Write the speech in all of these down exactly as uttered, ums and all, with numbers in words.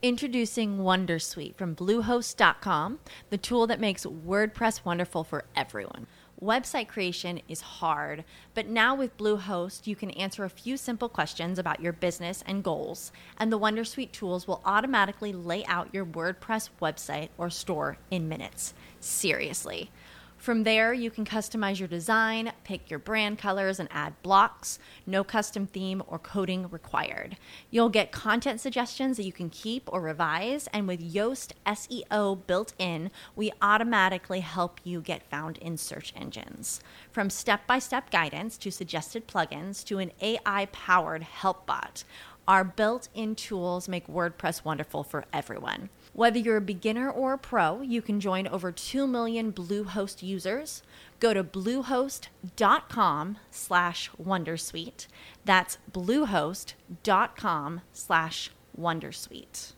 Introducing Wondersuite from Bluehost dot com, the tool that makes WordPress wonderful for everyone. Website creation is hard, but now with Bluehost, you can answer a few simple questions about your business and goals, and the Wondersuite tools will automatically lay out your WordPress website or store in minutes. Seriously. From there, you can customize your design, pick your brand colors, and add blocks. No custom theme or coding required. You'll get content suggestions that you can keep or revise, and with Yoast S E O built in, we automatically help you get found in search engines. From step-by-step guidance to suggested plugins to an A I-powered help bot, our built-in tools make WordPress wonderful for everyone. Whether you're a beginner or a pro, you can join over two million Bluehost users. Go to bluehost.com slash wondersuite. That's bluehost.com slash wondersuite.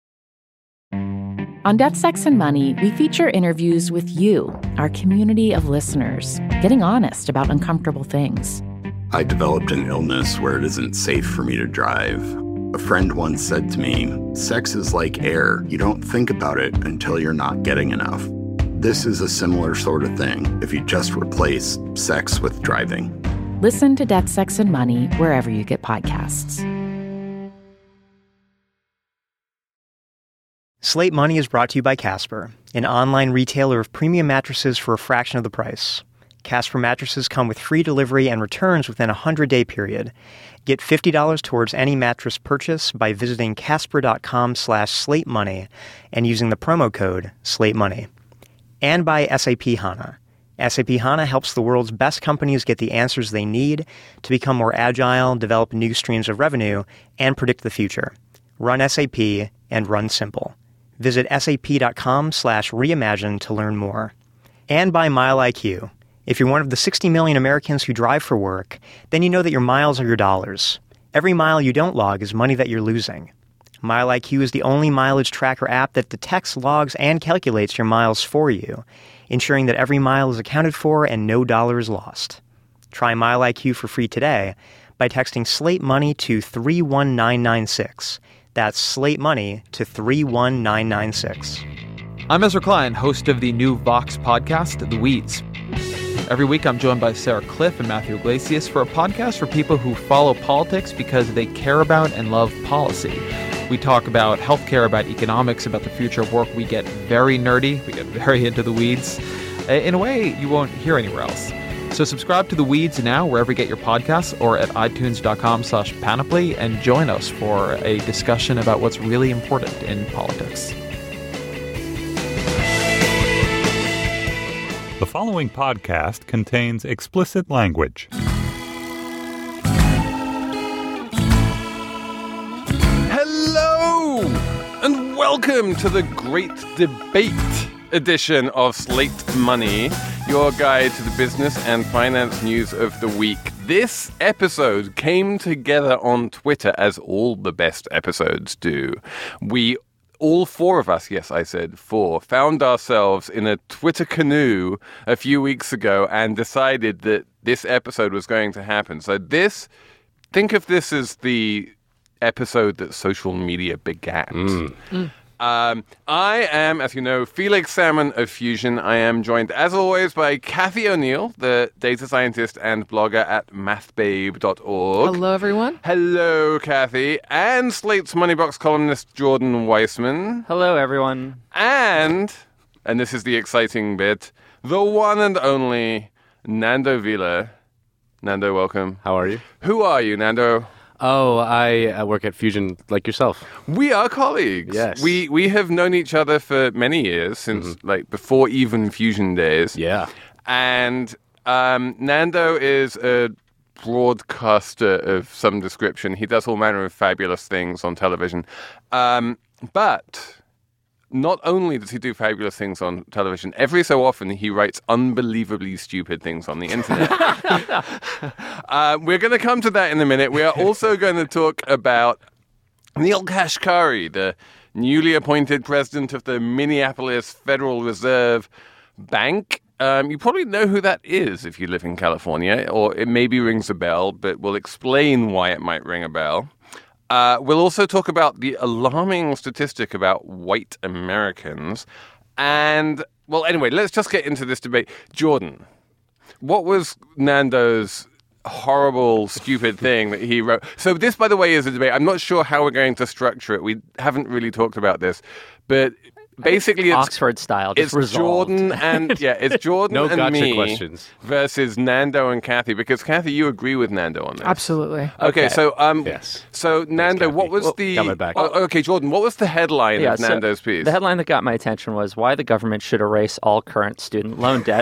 On Death, Sex, and Money, we feature interviews with you, our community of listeners, getting honest about uncomfortable things. I developed an illness where it isn't safe for me to drive. A friend once said to me, sex is like air. You don't think about it until you're not getting enough. This is a similar sort of thing if you just replace sex with driving. Listen to Death, Sex, and Money wherever you get podcasts. Slate Money is brought to you by Casper, an online retailer of premium mattresses for a fraction of the price. Casper mattresses come with free delivery and returns within a hundred-day period. Get fifty dollars towards any mattress purchase by visiting casper.com slash slate money and using the promo code SLATEMONEY. And by S A P HANA. S A P HANA helps the world's best companies get the answers they need to become more agile, develop new streams of revenue, and predict the future. Run S A P and run simple. Visit sap.com slash reimagine to learn more. And by MileIQ. If you're one of the sixty million Americans who drive for work, then you know that your miles are your dollars. Every mile you don't log is money that you're losing. MileIQ is the only mileage tracker app that detects, logs, and calculates your miles for you, ensuring that every mile is accounted for and no dollar is lost. Try MileIQ for free today by texting Slate Money to three one nine nine six. That's Slate Money to three one nine nine six. I'm Ezra Klein, host of the new Vox podcast, The Weeds. Every week, I'm joined by Sarah Cliff and Matthew Iglesias for a podcast for people who follow politics because they care about and love policy. We talk about healthcare, about economics, about the future of work. We get very nerdy. We get very into the weeds in a way you won't hear anywhere else. So subscribe to The Weeds now, wherever you get your podcasts, or at itunes.com slash panoply, and join us for a discussion about what's really important in politics. The following podcast contains explicit language. Hello, and welcome to the Great Debate edition of Slate Money, your guide to the business and finance news of the week. This episode came together on Twitter, as all the best episodes do. We All four of us, yes, I said four, found ourselves in a Twitter canoe a few weeks ago and decided that this episode was going to happen. So this, think of this as the episode that social media began. Mm. Mm. Um, I am, as you know, Felix Salmon of Fusion. I am joined, as always, by Kathy O'Neill, the data scientist and blogger at mathbabe dot org. Hello, everyone. Hello, Kathy. And Slate's Moneybox columnist, Jordan Weissman. Hello, everyone. And, and this is the exciting bit, the one and only Nando Vila. Nando, welcome. How are you? Who are you, Nando? Oh, I uh, work at Fusion like yourself. We are colleagues. Yes. We we have known each other for many years, since mm-hmm. like before even Fusion days. Yeah. And um, Nando is a broadcaster of some description. He does all manner of fabulous things on television. Um, but not only does he do fabulous things on television, every so often he writes unbelievably stupid things on the internet. uh, we're going to come to that in a minute. We are also going to talk about Neel Kashkari, the newly appointed president of the Minneapolis Federal Reserve Bank. Um, you probably know who that is if you live in California, or it maybe rings a bell, but we'll explain why it might ring a bell. Uh, we'll also talk about the alarming statistic about white Americans. And, well, anyway, let's just get into this debate. Jordan, what was Nando's horrible, stupid thing that he wrote? So this, by the way, is a debate. I'm not sure how we're going to structure it. We haven't really talked about this. But basically, it's Oxford style. Just it's resolved. Jordan and yeah, it's Jordan No and gotcha me questions. versus Nando and Kathy. Because Kathy, you agree with Nando on this. Absolutely. Okay, Okay. so um, Yes. so Nando, Kathy. what was Well, the? got my back. Oh, okay, Jordan, what was the headline Yeah, of so Nando's piece? The headline that got my attention was why the government should erase all current student loan debt.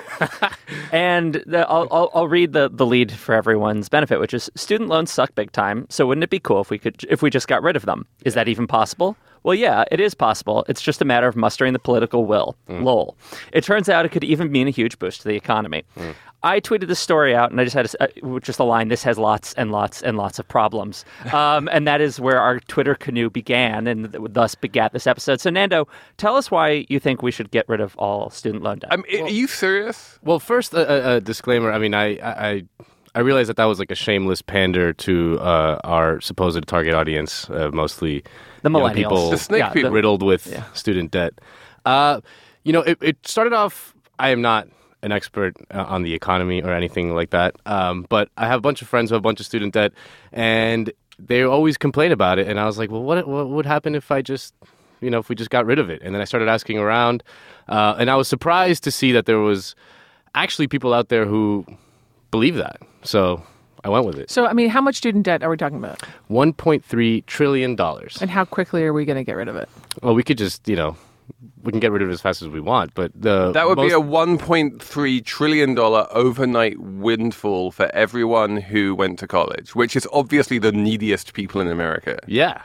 And the, I'll, I'll, I'll read the, the lead for everyone's benefit, which is student loans suck big time. So wouldn't it be cool if we could if we just got rid of them? Is that even possible? Well, yeah, it is possible. It's just a matter of mustering the political will. Mm. Lol. It turns out it could even mean a huge boost to the economy. Mm. I tweeted this story out, and I just had a, uh, just a line, this has lots and lots and lots of problems. Um, and that is where our Twitter canoe began, and thus begat this episode. So, Nando, tell us why you think we should get rid of all student loan debt. I mean, are you serious? Well, first, a, a, a disclaimer. I mean, I, I, I realized that that was like a shameless pander to uh, our supposed target audience, uh, mostly The you know, millennials. people The snake Yeah, people. riddled with Yeah. student debt. Uh, you know, it, it started off. I am not an expert uh, on the economy or anything like that, um, but I have a bunch of friends who have a bunch of student debt, and they always complain about it. And I was like, well, what what would happen if I just, you know, if we just got rid of it? And then I started asking around, uh, and I was surprised to see that there was actually people out there who believe that. So I went with it. So, I mean, how much student debt are we talking about? one point three trillion dollars. And how quickly are we going to get rid of it? Well, we could just, you know, we can get rid of it as fast as we want, but the That would most, be a one point three trillion dollars overnight windfall for everyone who went to college, which is obviously the neediest people in America. yeah.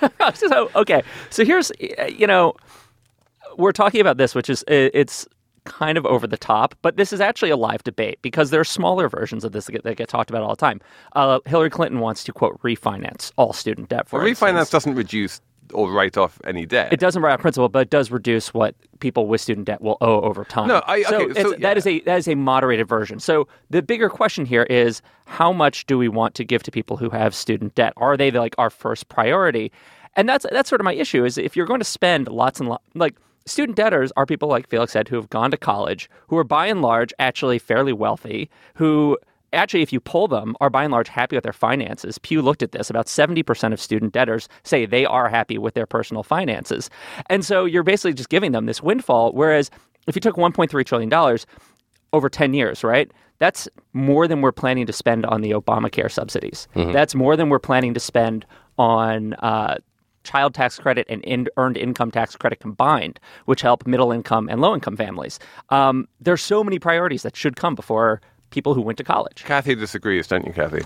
So, okay. So here's, you know, we're talking about this, which is, it's kind of over the top, but this is actually a live debate because there are smaller versions of this that get, that get talked about all the time. Uh, Hillary Clinton wants to, quote, refinance all student debt. For Well, refinance instance. doesn't reduce or write off any debt. It doesn't write off principal, but it does reduce what people with student debt will owe over time. No, I- so, okay, so, it's, that is a that is a moderated version. So the bigger question here is how much do we want to give to people who have student debt? Are they like our first priority? And that's that's sort of my issue is if you're going to spend lots and lots, like student debtors are people like Felix said who have gone to college, who are by and large actually fairly wealthy, who actually, if you poll them, are by and large happy with their finances. Pew looked at this. About seventy percent of student debtors say they are happy with their personal finances. And so you're basically just giving them this windfall. Whereas if you took one point three trillion dollars over ten years, right, that's more than we're planning to spend on the Obamacare subsidies. Mm-hmm. That's more than we're planning to spend on uh, child tax credit and in- earned income tax credit combined, which help middle income and low income families. Um, there's so many priorities that should come before people who went to college. Kathy disagrees, don't you, Kathy?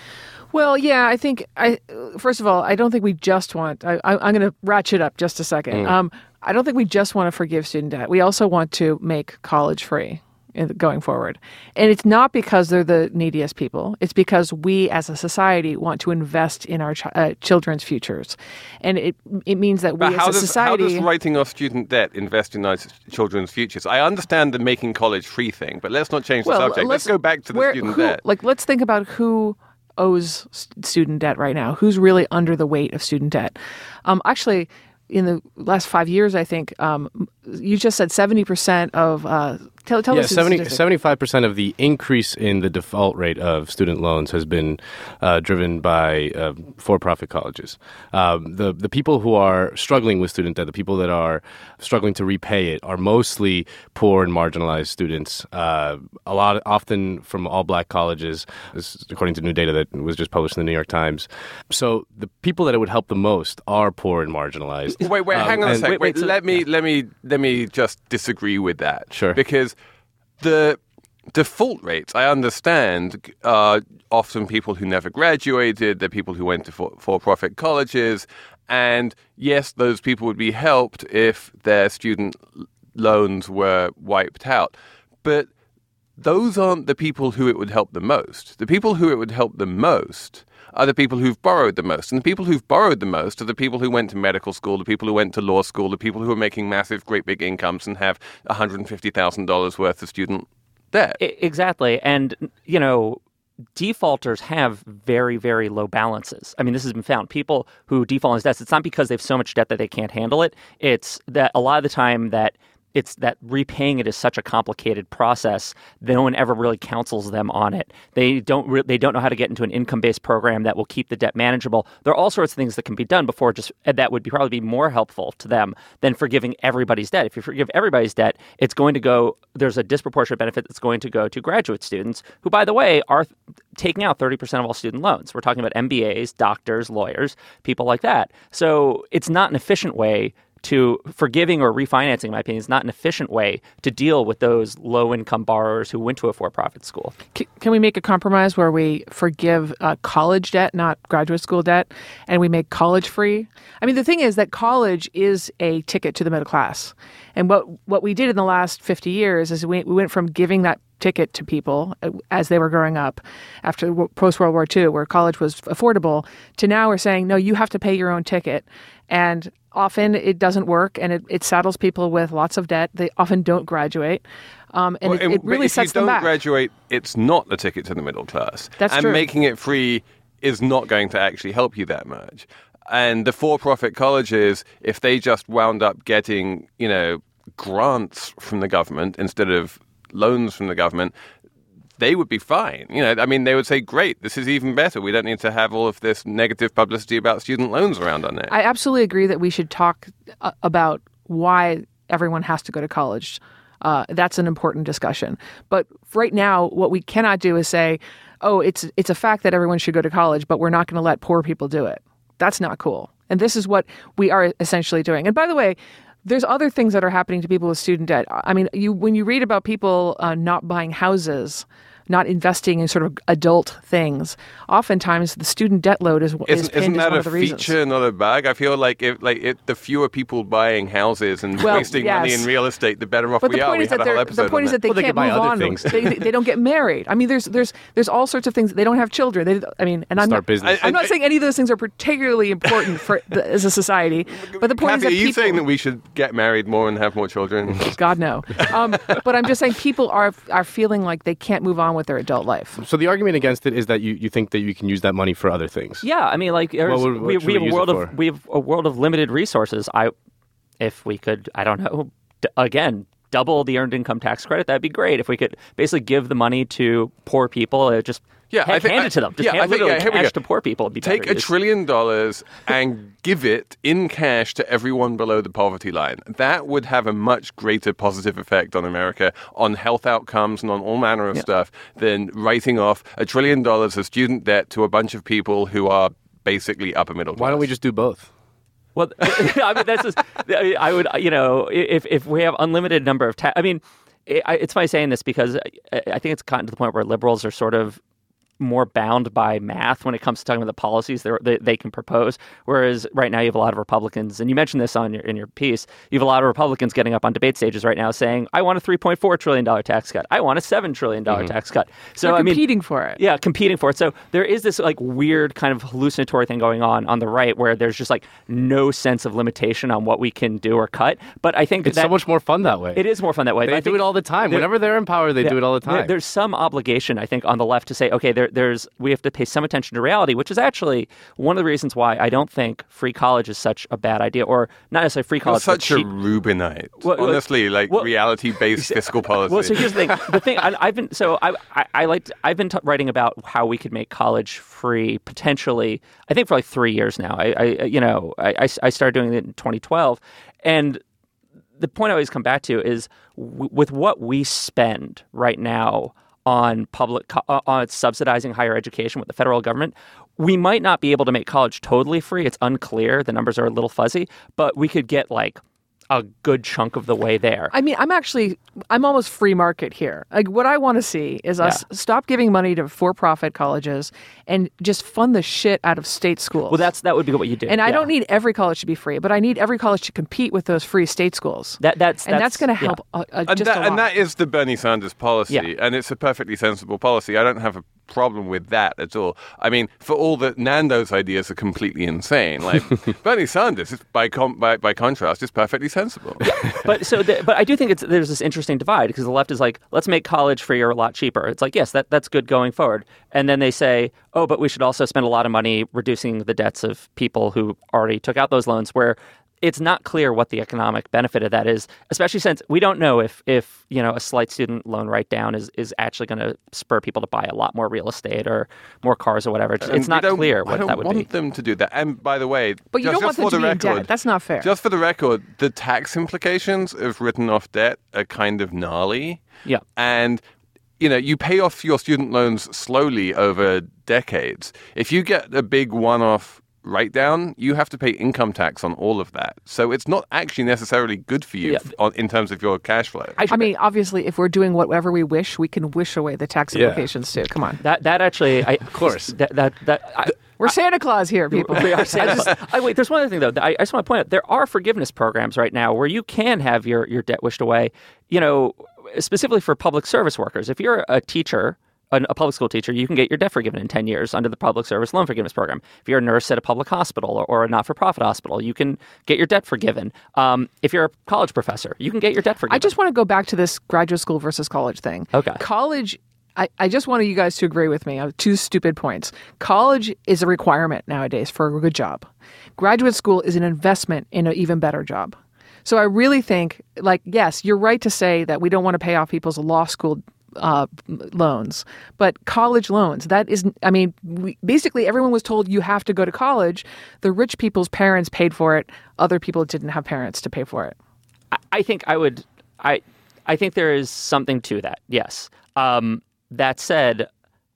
Well, yeah, I think, I first of all, I don't think we just want, I, I, I'm going to ratchet up just a second. Mm. Um, I don't think we just want to forgive student debt. We also want to make college free in, going forward. And it's not because they're the neediest people. It's because we as a society want to invest in our ch- uh, children's futures. And it it means that we But as how a does, society... how does writing off student debt invest in our s- children's futures? I understand the making college free thing, but let's not change the Well, subject. Let's, go back to the where- student who- debt. Like, let's think about who owes s- student debt right now. Who's really under the weight of student debt? Um, actually, in the last five years, I think um, you just said seventy percent of. Uh, tell tell yeah, us the seventy, statistic. seventy-five percent of the increase in the default rate of student loans has been uh, driven by uh, for-profit colleges. Um, the the people who are struggling with student debt, the people that are struggling to repay it, are mostly poor and marginalized students. Uh, a lot, often from all-black colleges, this is according to new data that was just published in the New York Times. So the people that it would help the most are poor and marginalized. Wait, wait, Um, hang on a and- sec. wait, Wait, wait, so- let me, let me, let me just disagree with that. Sure. Because the default rates, I understand, are often people who never graduated. They're people who went to for- for-profit colleges, and yes, those people would be helped if their student l- loans were wiped out. But those aren't the people who it would help the most. The people who it would help the most are the people who've borrowed the most. And the people who've borrowed the most are the people who went to medical school, the people who went to law school, the people who are making massive, great big incomes and have one hundred fifty thousand dollars worth of student debt. I- exactly. And, you know, defaulters have very, very low balances. I mean, this has been found. People who default on debts, it's not because they have so much debt that they can't handle it. It's that a lot of the time that it's that repaying it is such a complicated process. No one ever really counsels them on it. They don't re- they don't know how to get into an income-based program that will keep the debt manageable. There are all sorts of things that can be done before just that would be probably be more helpful to them than forgiving everybody's debt. If you forgive everybody's debt, it's going to go, there's a disproportionate benefit that's going to go to graduate students who, by the way, are th- taking out thirty percent of all student loans. We're talking about M B As, doctors, lawyers, people like that. So it's not an efficient way to forgiving or refinancing, in my opinion, is not an efficient way to deal with those low-income borrowers who went to a for-profit school. C- can we make a compromise where we forgive uh, college debt, not graduate school debt, and we make college free? I mean, the thing is that college is a ticket to the middle class. And what, what we did in the last fifty years is we, we went from giving that ticket to people as they were growing up after post-World War Two, where college was affordable, to now we're saying, no, you have to pay your own ticket. And often it doesn't work, and it, it saddles people with lots of debt. They often don't graduate. Um, and well, it, it really sets them back. If you don't graduate, it's not a ticket to the middle class. That's and true. And making it free is not going to actually help you that much. And the for-profit colleges, if they just wound up getting, you know, grants from the government instead of loans from the government, they would be fine. You know, I mean, they would say, great, this is even better. We don't need to have all of this negative publicity about student loans around our neck. I absolutely agree that we should talk uh, about why everyone has to go to college. Uh, that's an important discussion. But right now, what we cannot do is say, oh, it's it's a fact that everyone should go to college, but we're not going to let poor people do it. That's not cool. And this is what we are essentially doing. And by the way, there's other things that are happening to people with student debt. I mean, you when you read about people uh, not buying houses, not investing in sort of adult things, oftentimes the student debt load is, is isn't, pinned isn't as that one a of the reasons. feature, not a bug? I feel like if like if the fewer people buying houses and well, wasting yes. money in real estate, the better off but we the are. Point We is had that a whole they're- episode the point on is that they Well, they can't can buy move other on. things. they, they, they don't get married. I mean, there's there's there's all sorts of things. They don't have children. They, I mean, and I'm Start not, business. I'm not saying any of those things are particularly important for the, as a society. But the point Kathy, is that are you people, saying that we should get married more and have more children? God no. Um, but I'm just saying people are are feeling like they can't move on with their adult life. So the argument against it is that you, you think that you can use that money for other things. Yeah, I mean, like there's- What would- what we, should we we have a use it world for? of we have a world of limited resources. I, if we could, I don't know, d- again, double the earned income tax credit, that'd be great. If we could basically give the money to poor people, uh, just Yeah, ha- I think- hand I- it to them, just yeah, hand I think- literally yeah, here we cash go. to poor people. It'd be Take better a use. trillion dollars and give it in cash to everyone below the poverty line. That would have a much greater positive effect on America, on health outcomes and on all manner of stuff than writing off a trillion dollars of student debt to a bunch of people who are basically upper middle class. Why don't we just do both? Well, I mean, that's just, I would, you know, if if we have unlimited number of tax, I mean, it, it's funny saying this because I, I think it's gotten to the point where liberals are sort of more bound by math when it comes to talking about the policies they they can propose. Whereas right now you have a lot of Republicans, and you mentioned this on your in your piece, you have a lot of Republicans getting up on debate stages right now saying, I want a three point four trillion dollars tax cut. I want a seven trillion dollars mm-hmm. tax cut. So They're I mean, competing for it. Yeah, competing for it. So there is this like weird kind of hallucinatory thing going on on the right where there's just like no sense of limitation on what we can do or cut. But I think it's that, so much more fun that way. It is more fun that way. They do it all the time. Whenever they're in power, they yeah, do it all the time. There, there's some obligation, I think, on the left to say, okay, there, there's we have to pay some attention to reality, which is actually one of the reasons why I don't think free college is such a bad idea, or not necessarily free college. You're such but a cheap. Rubinite. Well, Honestly, like well, reality-based fiscal policy. Well, so here's the thing. The thing I, I've been so I I, I like I've been t- writing about how we could make college free potentially. I think for like three years now. I, I you know I I started doing it in twenty twelve, and the point I always come back to is w- with what we spend right now on public uh, on subsidizing higher education with the federal government, we might not be able to make college totally free. It's unclear. The numbers are a little fuzzy, but we could get like a good chunk of the way there. I mean, I'm actually, I'm almost free market here. Like, what I want to see is us Yeah. stop giving money to for-profit colleges and just fund the shit out of state schools. Well, that's that would be what you do. And I yeah. don't need every college to be free, but I need every college to compete with those free state schools. That that's and that's, that's going to yeah. help uh, uh, and, just that, a lot. and that is the Bernie Sanders policy, Yeah. and it's a perfectly sensible policy. I don't have a problem with that at all. I mean, for all that Nando's ideas are completely insane, like Bernie Sanders, is by, com- by by contrast, is perfectly sensible. But so, the, but I do think it's there's this interesting divide because the left is like, let's make college free or a lot cheaper. It's like, yes, that that's good going forward. And then they say, oh, but we should also spend a lot of money reducing the debts of people who already took out those loans, where it's not clear what the economic benefit of that is, especially since we don't know if, if you know, a slight student loan write down is, is actually going to spur people to buy a lot more real estate or more cars or whatever. It's, it's not clear what I don't that would want be. them to do that. And by the way, But you just, don't just want them for to the be in record, debt. That's not fair. Just for the record, the tax implications of written off debt are kind of gnarly. Yeah. And you know, you pay off your student loans slowly over decades. If you get a big one-off write down, you have to pay income tax on all of that. So it's not actually necessarily good for you Yeah. f- on, in terms of your cash flow. I, I mean, obviously, if we're doing whatever we wish, we can wish away the tax Yeah. implications too. Come on. that that actually, I, of course. that that, that I, We're Santa Claus here, people. We are Santa Claus. I, wait, there's one other thing though. that I, I just want to point out: there are forgiveness programs right now where you can have your your debt wished away. You know, specifically for public service workers. If you're a teacher, an, a public school teacher, you can get your debt forgiven in ten years under the Public Service Loan Forgiveness Program. If you're a nurse at a public hospital or, or a not-for-profit hospital, you can get your debt forgiven. Um, if you're a college professor, you can get your debt forgiven. I just want to go back to this graduate school versus college thing. Okay. College, I, I just want you guys to agree with me on two stupid points. College is a requirement nowadays for a good job. Graduate school is an investment in an even better job. So I really think, like, yes, you're right to say that we don't want to pay off people's law school uh, loans, but college loans, that is, I mean, we, basically everyone was told you have to go to college. The rich people's parents paid for it. Other people didn't have parents to pay for it. I, I think I would. I I think there is something to that. Yes. Um, that said,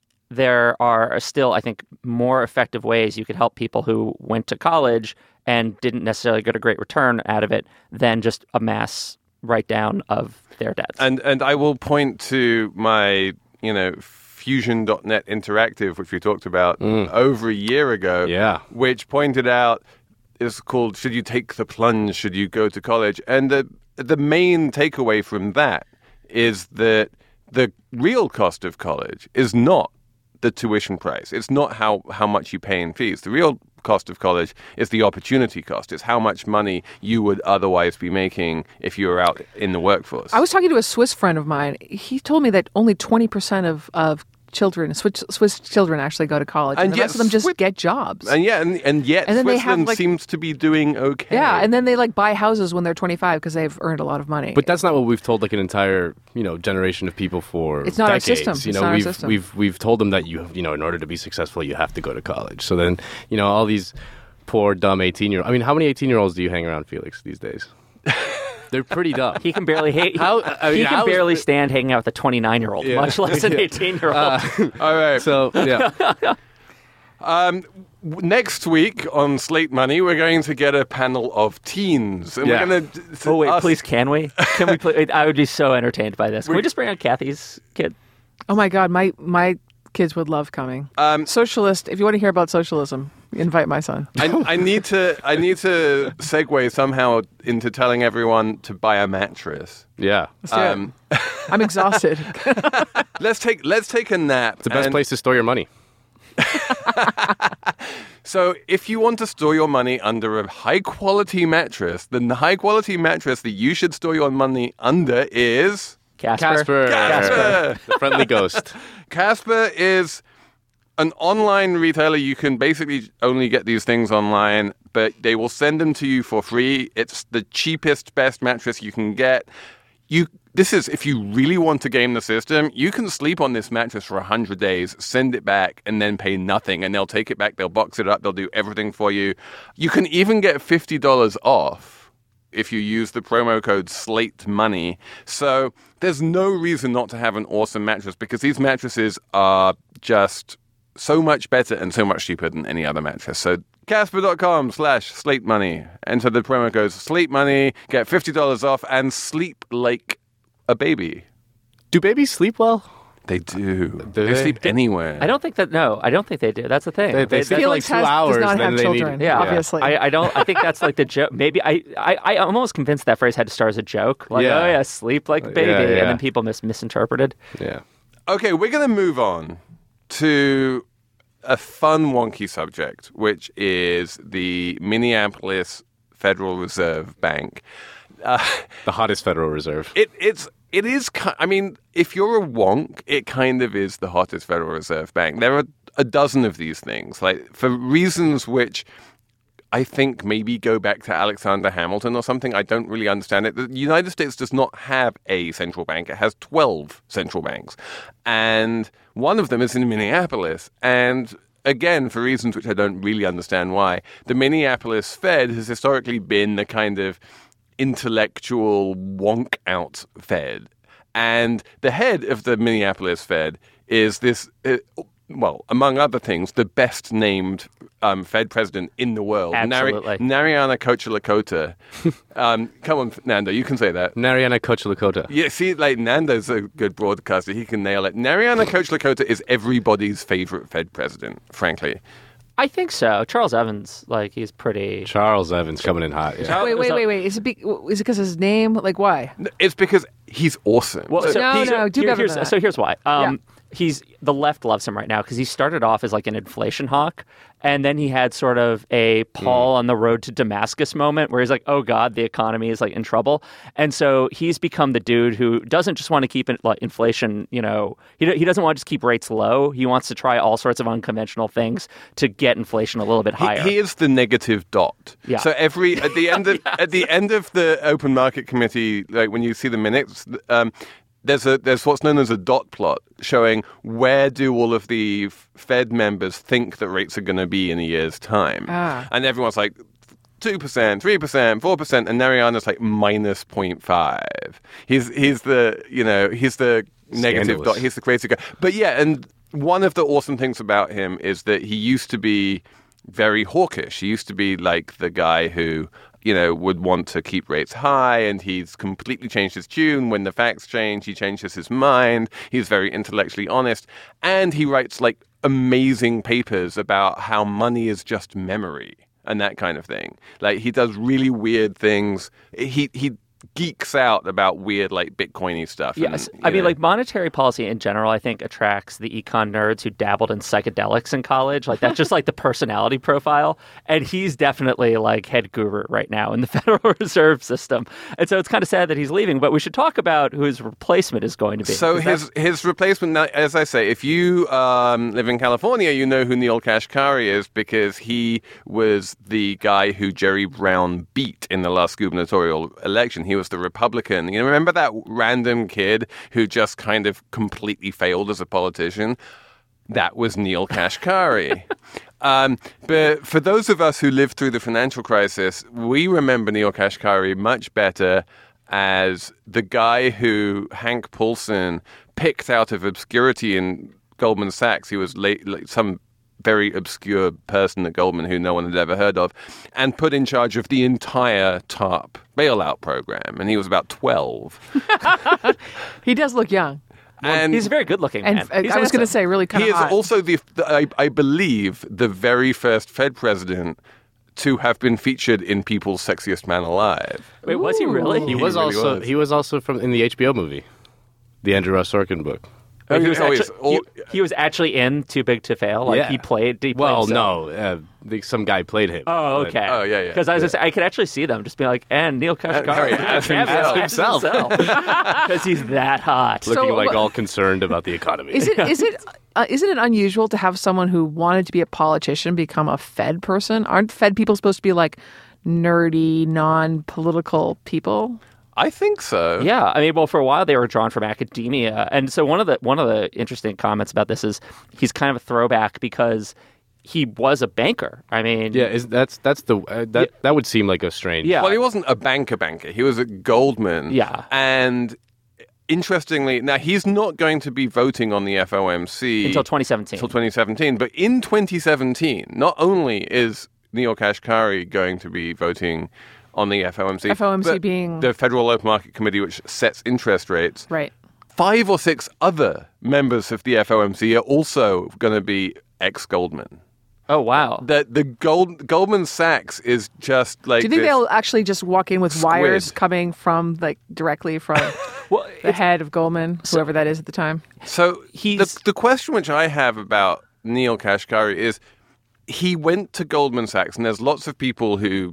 there are still, I think, more effective ways you could help people who went to college and didn't necessarily get a great return out of it than just a mass write down of their debts. And and I will point to my, you know, Fusion dot net Interactive, which we talked about Mm. over a year ago, Yeah. which pointed out it's called "Should You Take the Plunge? Should You Go to College?" And the the main takeaway from that is that the real cost of college is not the tuition price. It's not how, how much you pay in fees. The real cost of college is the opportunity cost. It's how much money you would otherwise be making if you were out in the workforce. I was talking to a Swiss friend of mine. He told me that only twenty percent of, of children, Swiss, Swiss children actually go to college. And, And the yet rest of them just Swi- get jobs. And yeah, and, and yet And then they have, Switzerland like- seems to be doing okay. yeah, and then they like buy houses when they're twenty-five because they've earned a lot of money. But that's not what we've told like an entire, you know, generation of people for It's not our decades. system. You It's know, not our we've system. we've we've told them that you you know, in order to be successful, you have to go to college. So then, you know, all these poor dumb eighteen-year-olds. I mean, how many eighteen-year-olds do you hang around, Felix, these days? They're pretty dumb. he can barely hate. How- I mean, he can how is barely the- stand hanging out with a twenty-nine-year-old, Yeah. much less an Yeah. eighteen-year-old. All right. So yeah, Um, w- next week on Slate Money, we're going to get a panel of teens. And Yeah. we're going to. oh wait, please, can we? Can we? Play, I would be so entertained by this. Can we just bring on Kathy's kid? oh my God, my my kids would love coming. Um, Socialist, if you want to hear about socialism, invite my son. I, I need to. I need to segue somehow into telling everyone to buy a mattress. yeah. Let's do it. Um, I'm exhausted. let's take. Let's take a nap. It's the best and- place to store your money. So, if you want to store your money under a high quality mattress, then the high quality mattress that you should store your money under is Casper. Casper. Casper. The friendly ghost. Casper is an online retailer. You can basically only get these things online, but they will send them to you for free. It's the cheapest, best mattress you can get. You. This is, if you really want to game the system, you can sleep on this mattress for one hundred days, send it back, and then pay nothing. And they'll take it back, they'll box it up, they'll do everything for you. You can even get fifty dollars off if you use the promo code SLATEMONEY. So there's no reason not to have an awesome mattress, because these mattresses are just so much better and so much cheaper than any other mattress. So Casper.com slash slate money. Enter the promo code slate money, get fifty dollars off, and sleep like a baby. Do babies sleep well? They do. Do they, they? sleep anywhere. I don't think that. No, I don't think they do. That's the thing. They, they sleep for like Felix two has, hours. does not then have they children, need, Yeah. obviously. I, I don't. I think that's like the joke. Maybe I, I. I- I'm almost convinced that phrase had to start as a joke. Like, Yeah. oh yeah, sleep like a baby, Yeah, yeah. and then people mis- misinterpreted. Yeah. Okay, we're going to move on to a fun, wonky subject, which is the Minneapolis Federal Reserve Bank. Uh, the hottest Federal Reserve. It it's it is. I mean, if you're a wonk, it kind of is the hottest Federal Reserve Bank. There are a dozen of these things, like for reasons which I think maybe go back to Alexander Hamilton or something. I don't really understand it. The United States does not have a central bank. It has twelve central banks. And one of them is in Minneapolis. And again, for reasons which I don't really understand why, the Minneapolis Fed has historically been the kind of intellectual wonk out Fed. And the head of the Minneapolis Fed is this... Uh, well, among other things, the best named um, Fed president in the world. Absolutely. Nari- Narayana Kocherlakota. um, come on, Nando, you can say that. Narayana Kocherlakota. Yeah, see, like, Nando's a good broadcaster. He can nail it. Narayana Kocherlakota is everybody's favorite Fed president, frankly. I think so. Charles Evans, like, he's pretty... Charles Evans coming in hot. Yeah. Charles- Wait, wait, wait, wait. Is it be, is it because of his name? Like, why? It's because he's awesome. Well, so No, he's- no, do here- better here's, than that. So here's why. Um, Yeah. He's the left loves him right now because he started off as like an inflation hawk, and then he had sort of a Paul on the road to Damascus moment where he's like, "Oh God, the economy is like in trouble," and so he's become the dude who doesn't just want to keep it, like, inflation. You know, he he doesn't want to just keep rates low. He wants to try all sorts of unconventional things to get inflation a little bit higher. He, he is the negative dot. Yeah. So every at the end of Yes. at the end of the open market committee, like when you see the minutes, um, there's a there's what's known as a dot plot showing where do all of the Fed members think that rates are going to be in a year's time, Ah. and everyone's like two percent, three percent, four percent, and Narayana's like minus point five. He's he's the you know he's the negative Scandalous. dot. He's the crazy guy. But yeah, and one of the awesome things about him is that he used to be very hawkish. He used to be like the guy who, you know, would want to keep rates high, and he's completely changed his tune. When the facts change, he changes his mind. He's very intellectually honest, and he writes like amazing papers about how money is just memory and that kind of thing. Like, he does really weird things. He he geeks out about weird, like, Bitcoiny stuff. Yes. and, I you mean, know. like, monetary policy in general, I think, attracts the econ nerds who dabbled in psychedelics in college. Like, that's just like the personality profile. And he's definitely like head guru right now in the Federal Reserve System. And so it's kind of sad that he's leaving. But we should talk about who his replacement is going to be. So 'Cause his his replacement, now, as I say, if you um, live in California, you know who Neil Kashkari is because he was the guy who Jerry Brown beat in the last gubernatorial election. He was the Republican. You know, remember that random kid who just kind of completely failed as a politician? That was Neil Kashkari. um, but for those of us who lived through the financial crisis, we remember Neil Kashkari much better as the guy who Hank Paulson picked out of obscurity in Goldman Sachs. He was late, like some very obscure person at Goldman who no one had ever heard of, and put in charge of the entire TARP bailout program. And he was about twelve. He does look young. and he's a very good looking And man. uh, He's I was going to handsome. say, really kind he of is hot. also the, the I, I believe, the very first Fed president to have been featured in People's Sexiest Man Alive. Wait, was he really? He was really also was. he was also from in the H B O movie, the Andrew Ross Sorkin book. Oh, he was, Oh, actually, yes. All- he, he was actually in Too Big to Fail. Like Yeah. he played. He played Well, himself. no, uh, the, some guy played him. Oh, But- okay. Oh, yeah, yeah. Because I was just, I could actually see them just be like, and Neil Kashkari as himself. because he's that hot. looking So, like what- all concerned about the economy. Is it is it uh, isn't it unusual to have someone who wanted to be a politician become a Fed person? Aren't Fed people supposed to be like nerdy, non-political people? I think so. Yeah, I mean, well, for a while they were drawn from academia, and so one of the one of the interesting comments about this is he's kind of a throwback because he was a banker. I mean, Yeah, is that's that's the uh, that that would seem like a strange. Yeah. Well, he wasn't a banker banker. He was at Goldman. Yeah. And interestingly, now he's not going to be voting on the F O M C until twenty seventeen. until twenty seventeen. But in twenty seventeen, not only is Neil Kashkari going to be voting on the F O M C, F O M C but being- the Federal Open Market Committee, which sets interest rates. Right. Five or six other members of the F O M C are also going to be ex-Goldman. Oh wow. The the Gold, Goldman Sachs is just like Do you think this- they'll actually just walk in with squid. wires coming from like directly from Well, the head of Goldman, whoever that is at the time? So He's- the, the question which I have about Neil Kashkari is he went to Goldman Sachs, and there's lots of people who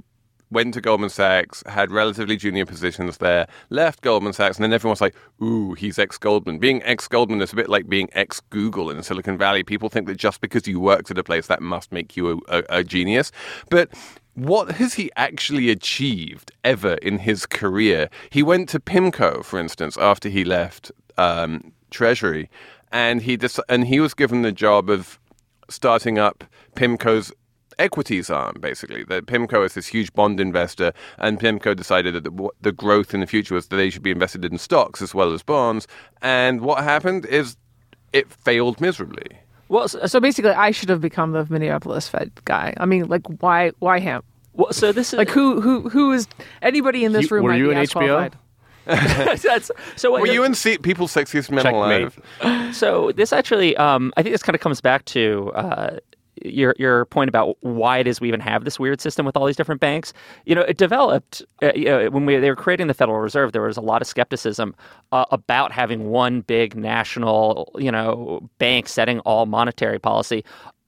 went to Goldman Sachs, had relatively junior positions there, left Goldman Sachs, and then everyone's like, ooh, he's ex-Goldman. Being ex-Goldman is a bit like being ex-Google in Silicon Valley. People think that just because you worked at a place, that must make you a, a, a genius. But what has he actually achieved ever in his career? He went to PIMCO, for instance, after he left um, Treasury, and he dis- and he was given the job of starting up PIMCO's equities arm, basically. That PIMCO is this huge bond investor, and PIMCO decided that the, the growth in the future was that they should be invested in stocks as well as bonds. And what happened is it failed miserably. Well, so, so basically, I should have become the Minneapolis Fed guy. I mean, like, why, why him? Well, so this is like who, who, who is anybody in this You- room? were might you be in as H B O? qualified. That's, so Were you in see- People's Sexiest Men Checkmate. Alive? So this actually, um, I think this kind of comes back to uh, your your point about why it is we even have this weird system with all these different banks. You know, it developed uh, you know, when we, they were creating the Federal Reserve. There was a lot of skepticism uh, about having one big national, you know, bank setting all monetary policy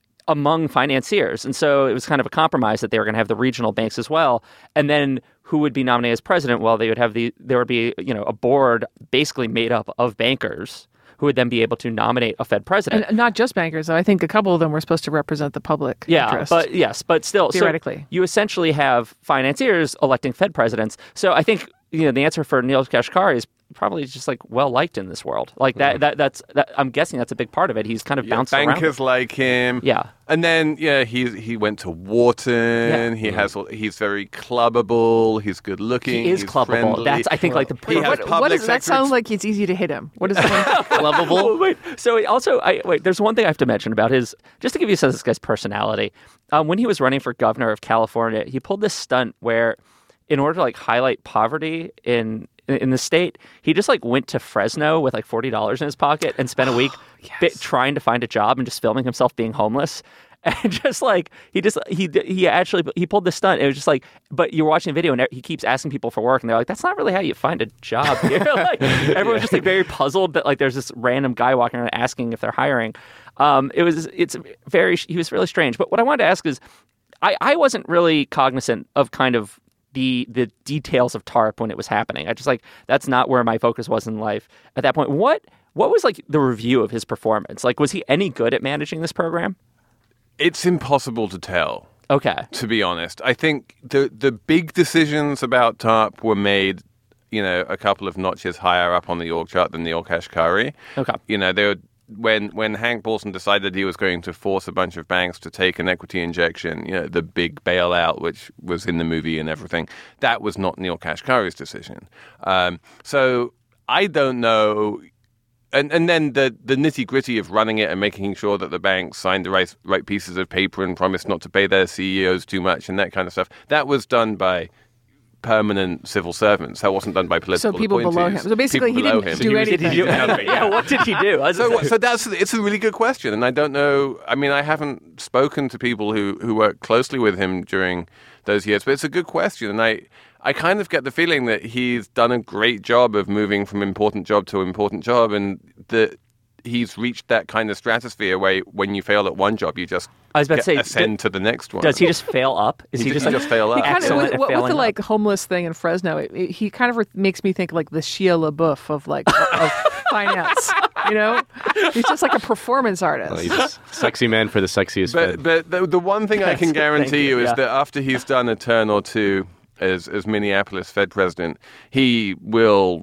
among financiers. And so it was kind of a compromise that they were going to have the regional banks as well. And then who would be nominated as president? Well, they would have the there would be, you know, a board basically made up of bankers who would then be able to nominate a Fed president. And not just bankers, though. I think a couple of them were supposed to represent the public Yeah, interest. but yes, but still, so Theoretically. you essentially have financiers electing Fed presidents. So I think, you know, the answer for Neil Kashkari is probably just like well liked in this world. Like that, that that's that, I'm guessing that's a big part of it. He's kind of Yeah, bounced around. bankers like him. Yeah. And then, yeah, he he went to Wharton. Yeah. He has all- he's very clubbable. He's good looking. He is he's clubbable. friendly. That's I think like the He has what, public what is, that sector sounds ex- like it's easy to hit him. What is that? Well, wait. So it also, I wait. There's one thing I have to mention about his, just to give you a sense of this guy's personality. Um, when he was running for governor of California, he pulled this stunt where, in order to like highlight poverty in in the state, he just like went to Fresno with like forty dollars in his pocket and spent a week bit, trying to find a job and just filming himself being homeless. And just like he just he he actually he pulled this stunt. It was just like, but you're watching the video and he keeps asking people for work, and they're like, "That's not really how you find a job here." Like everyone's just like very puzzled that like there's this random guy walking around asking if they're hiring. Um, it was it's very he was really strange. But what I wanted to ask is, I I wasn't really cognizant of kind of the the details of TARP when it was happening. I just like that's not where my focus was in life at that point. What what was like the review of his performance? Like, was he any good at managing this program? It's impossible to tell. Okay. To be honest, I think the the big decisions about TARP were made, you know, a couple of notches higher up on the org chart than Neil Kashkari. Okay. You know, they were when when Hank Paulson decided he was going to force a bunch of banks to take an equity injection, you know, the big bailout, which was in the movie and everything, that was not Neil Kashkari's decision. Um, so I don't know. And and then the, the nitty gritty of running it and making sure that the banks signed the right, right pieces of paper and promised not to pay their C E Os too much and that kind of stuff, that was done by permanent civil servants. That wasn't done by political So people below appointees. him. So basically, People he below didn't him. do anything. Did he do anything? Yeah, what did he do? I was So, just- so that's it's a really good question, and I don't know. I mean, I haven't spoken to people who who worked closely with him during those years, but it's a good question, and I I kind of get the feeling that he's done a great job of moving from important job to important job, and that he's reached that kind of stratosphere where when you fail at one job, you just I was about to get- say, ascend d- to the next one. Does he just fail up? Is He he, d- just he like, just fail up. He kind of excellent with, at with failing the like up? homeless thing in Fresno. It, it, he kind of re- makes me think like the Shia LaBeouf of like of finance. You know, he's just like a performance artist. Well, he's a sexy man for the sexiest But Fed. but the, the one thing I can Thank guarantee you, you is yeah. that after he's done a turn or two as as Minneapolis Fed president, he will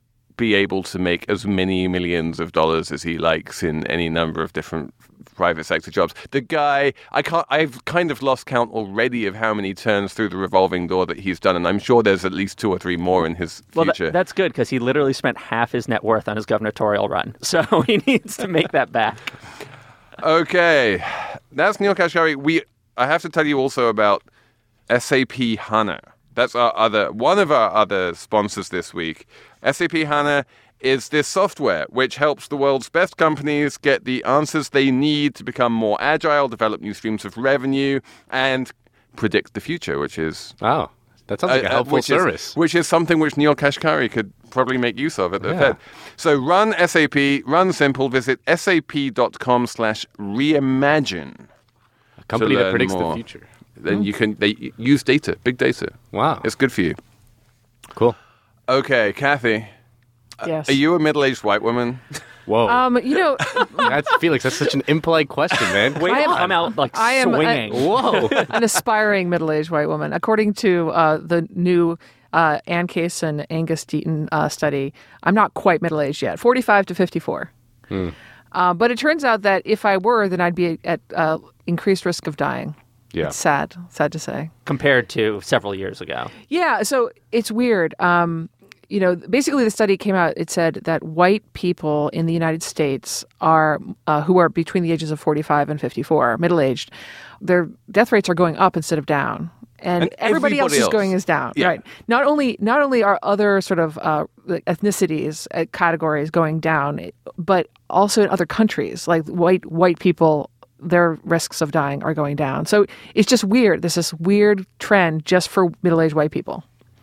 be able to make as many millions of dollars as he likes in any number of different private sector jobs. The guy, I can't, I've kind of lost count already of how many turns through the revolving door that he's done, and I'm sure there's at least two or three more in his Well, that, future. that's good because he literally spent half his net worth on his gubernatorial run. So he needs to make that back. Okay, that's Neil Kashkari. We, I have to tell you also about S A P HANA. That's our other one of our other sponsors this week. S A P HANA is this software which helps the world's best companies get the answers they need to become more agile, develop new streams of revenue, and predict the future, which is Wow. That sounds like a uh, uh, helpful which service. Is, which is something which Neil Kashkari could probably make use of at the Yeah. Fed. So run S A P, run simple, visit sap.com slash reimagine. A company to that learn predicts more. the future. then you can they use data, big data. Wow. It's good for you. Cool. Okay, Kathy. Yes. Are you a middle-aged white woman? Whoa. Um, you know, That's Felix. That's such an impolite question, man. Wait, I am- I'm out like I am a- swinging. Whoa. an aspiring middle-aged white woman. According to uh, the new uh, Ann Case and Angus Deaton uh, study, I'm not quite middle-aged yet, forty-five to fifty-four. Hmm. Uh, but it turns out that if I were, then I'd be at uh, increased risk of dying. Yeah. It's sad, sad to say. Compared to several years ago. Yeah, so it's weird. Um, you know, basically the study came out, it said that white people in the United States are, uh, who are between the ages of forty-five and fifty-four, middle-aged, their death rates are going up instead of down. And, And everybody, else everybody is else. going is down, Yeah. right? Not only not only are other sort of uh, ethnicities, uh, categories going down, but also in other countries, like white white people, their risks of dying are going down. So it's just weird. There's this weird trend just for middle-aged white people.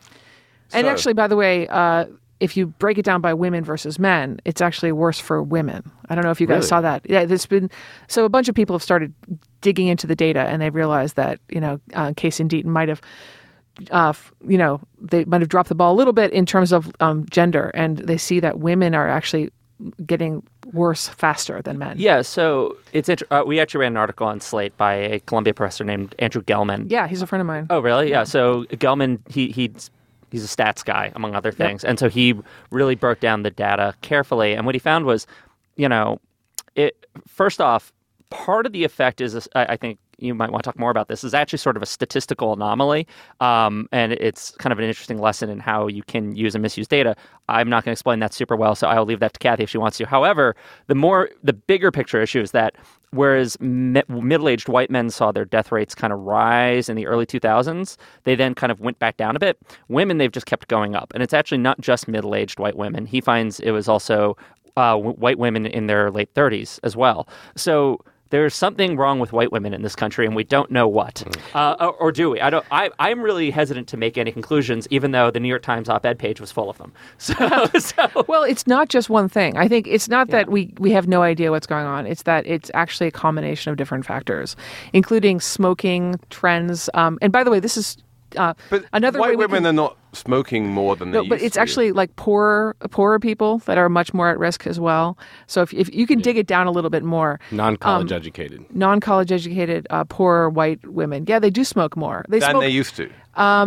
And So- actually, by the way, uh, if you break it down by women versus men, it's actually worse for women. I don't know if you guys Really? saw that. Yeah, there's been so a bunch of people have started digging into the data, and they realized that you know uh, Case and Deaton might have, uh, f- you know, they might have dropped the ball a little bit in terms of um, gender, and they see that women are actually getting worse faster than men. Yeah, so it's int- uh, we actually ran an article on Slate by a Columbia professor named Andrew Gelman. Yeah, he's a friend of mine. Oh, really? Yeah. So Gelman, he he's he's a stats guy among other things, and so he really broke down the data carefully. And what he found was, you know, it first off, part of the effect is, I I think you might want to talk more about this, is actually sort of a statistical anomaly, um, and it's kind of an interesting lesson in how you can use and misuse data. I'm not going to explain that super well, so I'll leave that to Kathy if she wants to. However, the more the bigger picture issue is that whereas mi- middle-aged white men saw their death rates kind of rise in the early two thousands, they then kind of went back down a bit. Women, they've just kept going up, and it's actually not just middle-aged white women. He finds it was also uh, w- white women in their late thirties as well. So there's something wrong with white women in this country, and we don't know what, uh, or, or do we? I don't. I, I'm really hesitant to make any conclusions, even though the New York Times op-ed page was full of them. So, so Well, it's not just one thing. I think it's not that we, we have no idea what's going on. It's that it's actually a combination of different factors, including smoking trends. Um, and by the way, this is uh, But another white way we women can- are not smoking more than they No, but used it's to. actually like poorer poorer people that are much more at risk as well. So if if you can dig it down a little bit more, Non-college um, educated. non-college educated, uh, poor white women, yeah, they do smoke more. They than smoke. they used to.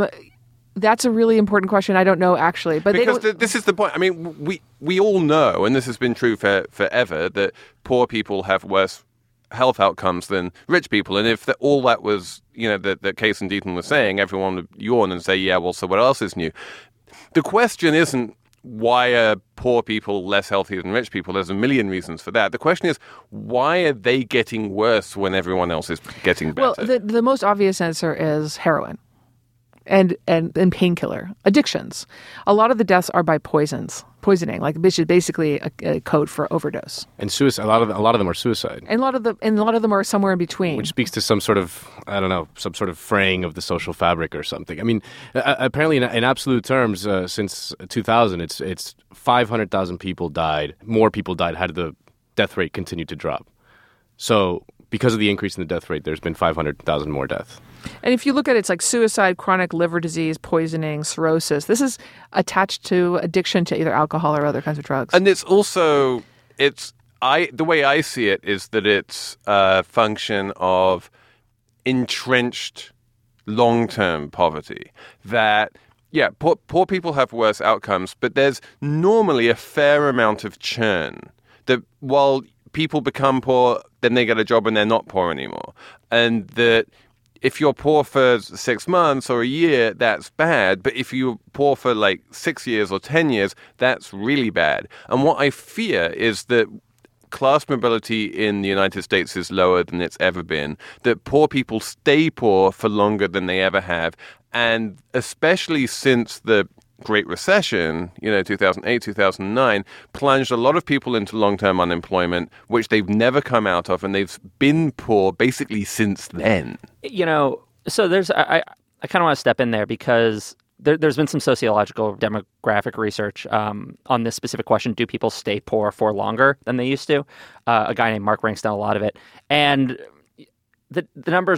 That's a really important question. I don't know actually, but they Because don't. th- this is the point. I mean, we we all know, and this has been true for forever, that poor people have worse health outcomes than rich people. And if the, all that was, you know, that that Case and Deaton was saying, everyone would yawn and say, yeah, well, so what else is new? The question isn't why are poor people less healthy than rich people? There's a million reasons for that. The question is, why are they getting worse when everyone else is getting better? Well, the the most obvious answer is heroin, and and and painkiller addictions. A lot of the deaths are by poisons, poisoning, like which is basically a, a code for overdose. And suicide. A lot of a lot of them are suicide, And a lot of the and a lot of them are somewhere in between. which speaks to some sort of, I don't know, some sort of fraying of the social fabric or something. I mean, uh, apparently in, in absolute terms, uh, since two thousand, it's it's five hundred thousand people died. More people died had the death rate continued to drop. So because of the increase in the death rate, there's been five hundred thousand more deaths. And if you look at it, it's like suicide, chronic liver disease, poisoning, cirrhosis. This is attached to addiction to either alcohol or other kinds of drugs. And it's also, it's, I, the way I see it is that it's a function of entrenched long-term poverty. That, yeah, poor, poor people have worse outcomes, but there's normally a fair amount of churn. That while people become poor, then they get a job and they're not poor anymore. And that if you're poor for six months or a year, that's bad. But if you're poor for like six years or ten years, that's really bad. And what I fear is that class mobility in the United States is lower than it's ever been, that poor people stay poor for longer than they ever have. And especially since the Great Recession, you know, two thousand eight, two thousand nine, plunged a lot of people into long-term unemployment, which they've never come out of, and they've been poor basically since then. you know, so there's I I kind of want to step in there because there, there's been some sociological demographic research um, on this specific question: do people stay poor for longer than they used to? Uh, a guy named Mark Ranks done a lot of it, and the the numbers aren't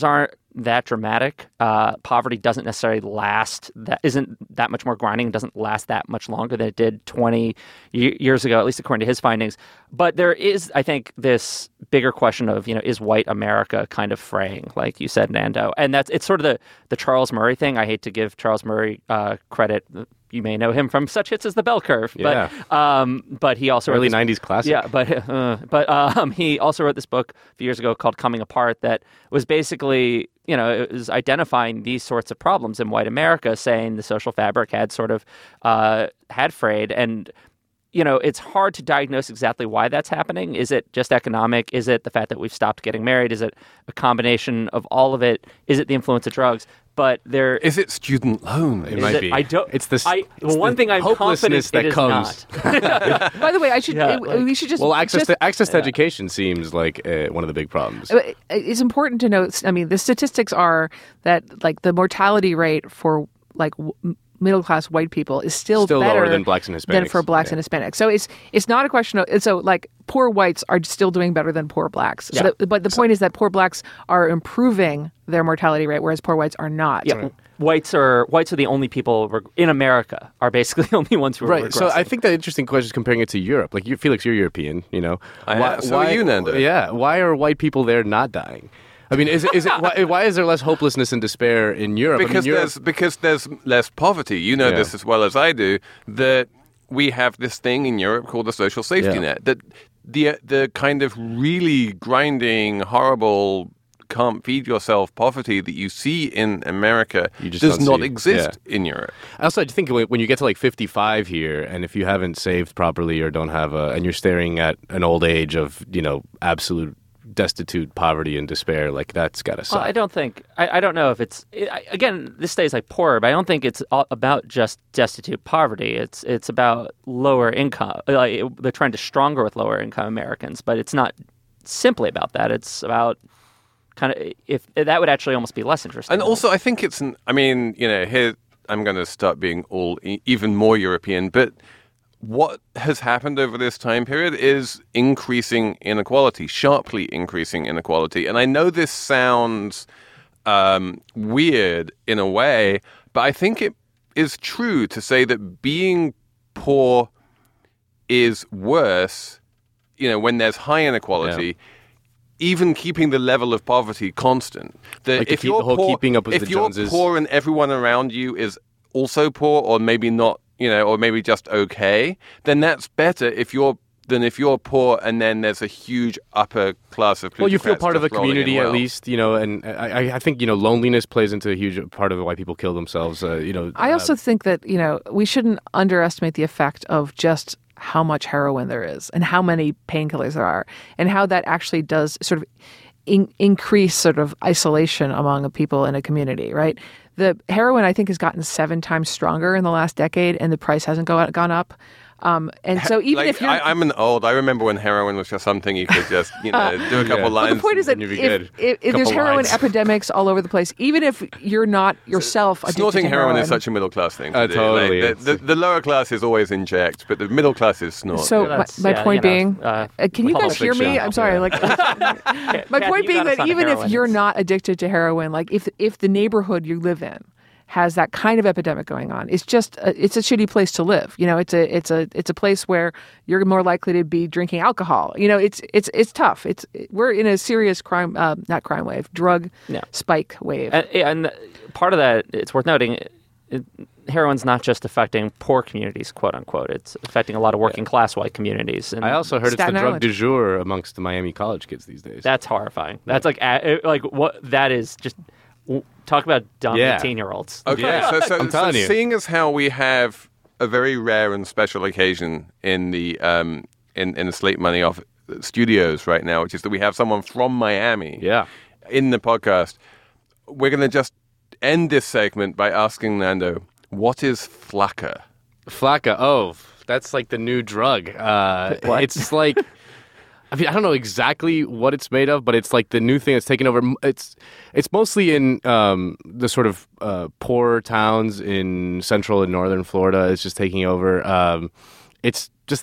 that dramatic. Uh, poverty doesn't necessarily last. That isn't that much more grinding. Doesn't last that much longer than it did twenty years ago, at least according to his findings. But there is, I think, this bigger question of, you know, is white America kind of fraying, like you said, Nando? And that's it's sort of the the Charles Murray thing. I hate to give Charles Murray uh, credit. You may know him from such hits as The Bell Curve, yeah. but um, but he also early wrote this, nineties classic. Yeah, but uh, but um, he also wrote this book a few years ago called Coming Apart that was basically, you know, it was identifying these sorts of problems in white America, saying the social fabric had sort of uh, had frayed. And, you know, it's hard to diagnose exactly why that's happening. Is it just economic? Is it the fact that we've stopped getting married? Is it a combination of all of it? Is it the influence of drugs? But there is it student loan. It might it, be. I don't. It's the. I, it's one the thing I'm confident that it is comes. not. By the way, I should. Yeah, it, like- we should just Well, access just, to access to education seems like uh, one of the big problems. Uh, It's important to note. I mean, the statistics are that like the mortality rate for like w- middle class white people is still, Still better lower than blacks and Hispanics. than for blacks Yeah. and Hispanics. So it's it's not a question of so like poor whites are still doing better than poor blacks. Yeah. So the, but the point is that poor blacks are improving their mortality rate, whereas poor whites are not. Yeah, whites are whites are the only people reg- in America are basically the only ones who are Right. So I regressing. think the interesting question is comparing it to Europe. Like, you, Felix, you're European, you know. I am. So are you, Nando. Yeah. Why are white people there not dying? I mean, is it, is it why, why is there less hopelessness and despair in Europe? Because I mean, Europe, there's because there's less poverty. You know Yeah. this as well as I do. That we have this thing in Europe called the social safety Yeah. net. That the the kind of really grinding, horrible, can't feed yourself poverty that you see in America You just does don't not see it. exist Yeah. in Europe. Also, I think when when you get to like fifty-five here, and if you haven't saved properly or don't have a, and you're staring at an old age of, you know, absolute destitute poverty and despair, like that's got to suck. Well, I don't think I, I don't know if it's it, I, again this stays like poor, but I don't think it's all about just destitute poverty. It's it's about lower income. Like it, the trend is stronger with lower income Americans, but it's not simply about that. It's about kind of if that would actually almost be less interesting. And also, I think it's an. I mean, you know, here I'm going to start being all e- even more European, but what has happened over this time period is increasing inequality, sharply increasing inequality. And I know this sounds um, weird in a way, but I think it is true to say that being poor is worse, you know, when there's high inequality. Yeah. Even keeping the level of poverty constant. That Like to if keep you're the whole poor, keeping up with if the you're Joneses. poor and everyone around you is also poor, or maybe not, you know, or maybe just okay, then that's better if you're than if you're poor and then there's a huge upper class of Well, you feel plutocrats part of the just rolling in community at wealth. least, you know, and I, I think, you know, loneliness plays into a huge part of why people kill themselves. Uh, you know, I also uh, think that, you know, we shouldn't underestimate the effect of just how much heroin there is and how many painkillers there are and how that actually does sort of in, increase sort of isolation among people in a community, right? The heroin, I think, has gotten seven times stronger in the last decade and the price hasn't go, gone up. Um, and so even like, if you're... I, I'm an old, I remember when heroin was just something you could just, you know, do a couple Yeah. But lines. the point is that and if, you'd be good. if, if there's Couple heroin lines. epidemics all over the place, even if you're not yourself addicted Snorting to heroin, heroin is such a middle class thing. To Uh, do. totally Like, the, the, the lower class is always inject, but the middle class is snort. So Yeah, my, that's- my yeah, point you know, being, uh, uh, can you Pulp guys hear me? Fiction. I'm sorry. Yeah. Like, my Kathy, point you being got us that on even if heroin. you're not addicted to heroin, like if if the neighborhood you live in has that kind of epidemic going on, it's just a, it's a shitty place to live. You know, it's a it's a it's a place where you're more likely to be drinking alcohol. You know, it's it's it's tough. It's we're in a serious crime, uh, not crime wave, drug Yeah. spike wave. And, and part of that, it's worth noting, it, heroin's not just affecting poor communities, quote unquote. It's affecting a lot of working class white communities. And I also heard Staten it's the drug Island. du jour amongst the Miami college kids these days. that's horrifying. That's like a- like what that is. Just w- talk about dumb Yeah. eighteen-year-olds. Okay, Yeah. so, so, I'm so telling you. seeing as how we have a very rare and special occasion in the um, in, in the Slate Money off studios right now, which is that we have someone from Miami Yeah. in the podcast, we're going to just end this segment by asking Nando, what is Flakka? Flakka, oh, that's like the new drug. Uh, What? It's like, I mean, I don't know exactly what it's made of, but it's like the new thing that's taken over. It's it's mostly in um, the sort of uh, poor towns in central and northern Florida. It's just taking over. Um, it's just this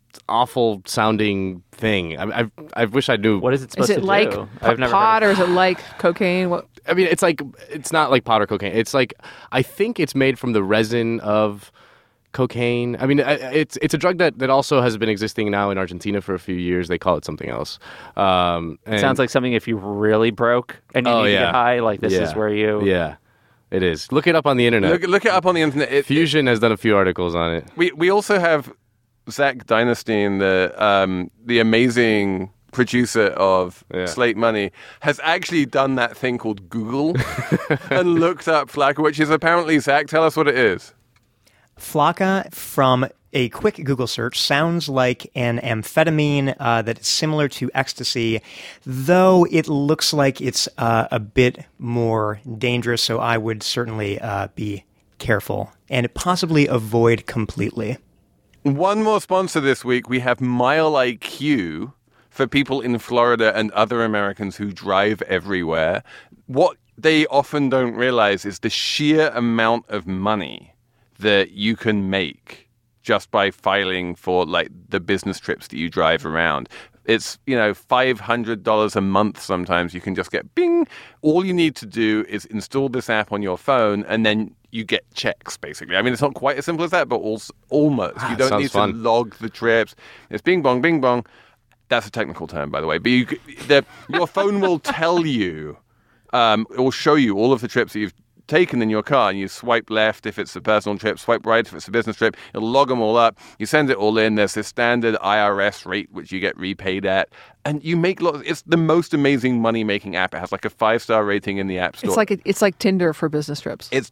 awful sounding thing. I, I I wish I knew. What is it supposed Is it to like do? p- I've never pot heard or is it like cocaine? What? I mean, it's like it's not like pot or cocaine. It's like I think it's made from the resin of cocaine. I mean, it's it's a drug that, that also has been existing now in Argentina for a few years. They call it something else. Um, It sounds like something if you really broke and you Oh, need yeah. to get high, like this yeah. is where you... Yeah, it is. Look it up on the internet. Look, look it up on the internet. It, Fusion has done a few articles on it. we we also have Zach Dynasty, the um, the amazing producer of Yeah. Slate Money, has actually done that thing called Google and looked up Flakka, which is apparently, Zach, tell us what it is. Flakka, from a quick Google search, sounds like an amphetamine uh, that is similar to ecstasy, though it looks like it's uh, a bit more dangerous, so I would certainly uh, be careful and possibly avoid completely. One more sponsor this week. We have Mile I Q for people in Florida and other Americans who drive everywhere. What they often don't realize is the sheer amount of money that you can make just by filing for like the business trips that you drive around. It's, you know, five hundred dollars a month sometimes. You can just get bing. All you need to do is install this app on your phone and then you get checks, basically. I mean, it's not quite as simple as that, but also almost. Ah, You don't sounds need fun. to log the trips. It's bing bong, bing bong. That's a technical term, by the way. But you, c- the, your phone will tell you, um, it will show you all of the trips that you've taken in your car, and you swipe left if it's a personal trip, swipe right if it's a business trip. It'll log them all up. You send it all in. There's this standard I R S rate which you get repaid at, and you make lots. It's the most amazing money making app. It has like a five star rating in the App Store. It's like a, it's like Tinder for business trips. it's